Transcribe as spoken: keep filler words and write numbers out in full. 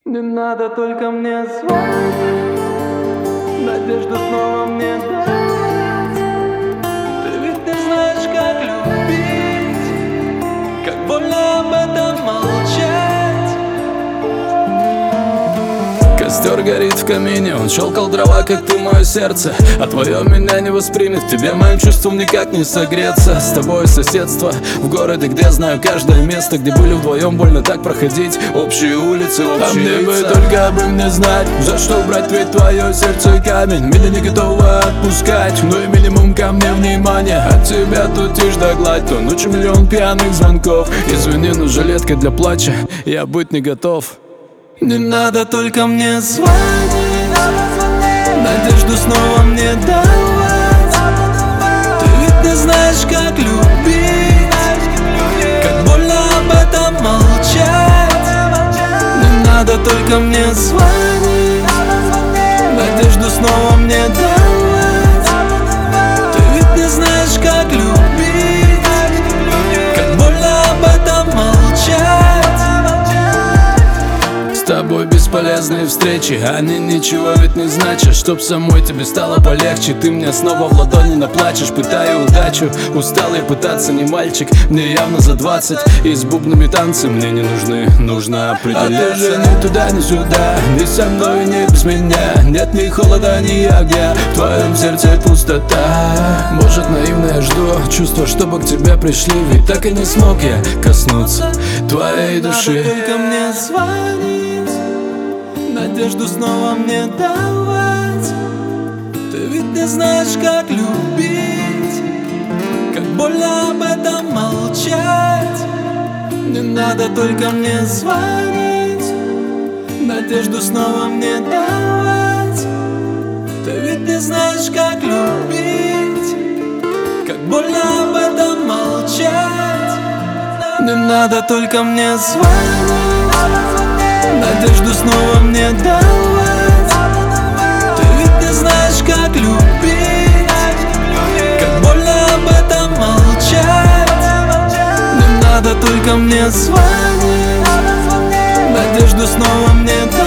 Не надо только мне звонить, надежду снова мне дать. Ты ведь не знаешь, как любить, как больно об этом молчать. Костер горит в камине, он щелкал дрова, как ты мое сердце. А твое меня не воспримет, в тебе моим чувством никак не согреться. С тобой соседство в городе, где знаю каждое место, где были вдвоем, больно так проходить. Общие улицы, общие А мне бы только бы мне знать, за что брать ведь твое сердце камень. Меня не готово отпускать, но и минимум ко мне внимания. От тебя тут тишь да гладь, то ночью миллион пьяных звонков. Извини, но жилетка для плача, я быть не готов. Не надо только мне звонить, надежду снова мне давать. Ты ведь не знаешь, как любить, как больно об этом молчать. Не надо только мне звонить, надежду снова мне давать. Ты ведь не знаешь, как любить, как больно об этом молчать. С тобой бесполезные встречи, они ничего ведь не значат. Чтоб самой тебе стало полегче, ты мне снова в ладони наплачешь. Пытаю удачу, устал я пытаться, не мальчик, мне явно за двадцать. И с бубнами танцы мне не нужны, нужно определяться. А ты же ни туда, ни сюда, ни со мной, ни без меня. Нет ни холода, ни огня, в твоем сердце пустота. Может, наивно я жду чувства, чтобы к тебе пришли, ведь так и не смог я коснуться твоей души. Надо только мне звонить, надежду снова мне давать. Ты ведь не знаешь, как любить, как больно об этом молчать. Не надо только мне звонить, надежду снова мне давать. Ты ведь не знаешь, как любить, как больно об этом молчать. Не надо только мне звонить, надежду снова мне давать. Ты ведь не знаешь, как любить, как больно об этом молчать. Не надо только мне звонить, надежду снова мне давать.